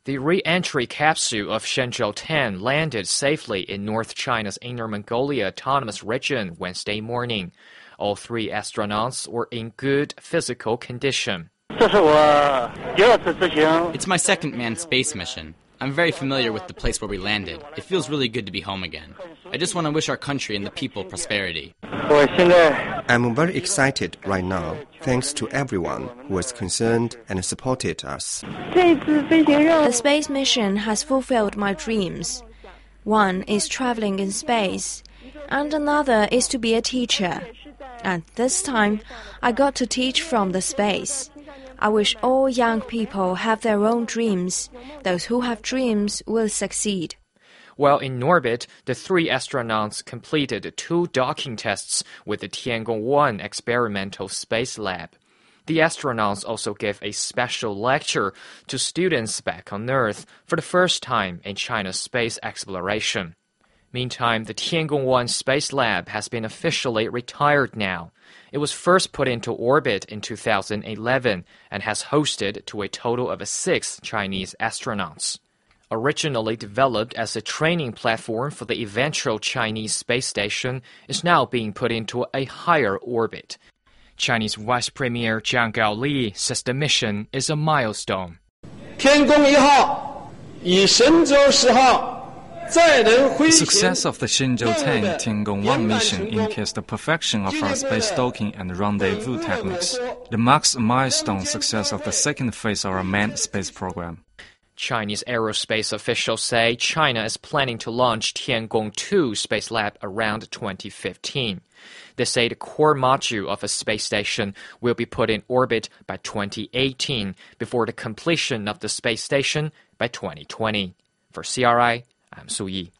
The re-entry capsule of Shenzhou 10 landed safely in North China's Inner Mongolia Autonomous Region Wednesday morning. All 3 astronauts were in good physical condition. It's my second manned space mission. I'm very familiar with the place where we landed. It feels really good to be home again. I just want to wish our country and the people prosperity. I'm very excited right now, thanks to everyone who was concerned and supported us. The space mission has fulfilled my dreams. One is traveling in space, and another is to be a teacher. And this time, I got to teach from the space. I wish all young people have their own dreams. Those who have dreams will succeed. While in orbit, the 3 astronauts completed 2 docking tests with the Tiangong-1 experimental space lab. The astronauts also gave a special lecture to students back on Earth for the first time in China's space exploration. Meantime, the Tiangong-1 Space Lab has been officially retired now. It was first put into orbit in 2011 and has hosted to a total of 6 Chinese astronauts. Originally developed as a training platform for the eventual Chinese space station, is now being put into a higher orbit. Chinese Vice Premier Jiang Gaoli says the mission is a milestone. 天宫1号以神舟10号 The success of the Shenzhou 10 Tiangong-1 mission indicates the perfection of our space docking and rendezvous techniques. It marks a milestone success of the second phase of our manned space program. Chinese aerospace officials say China is planning to launch Tiangong-2 Space Lab around 2015. They say the core module of a space station will be put in orbit by 2018 before the completion of the space station by 2020. For CRI, I'm Su Yi.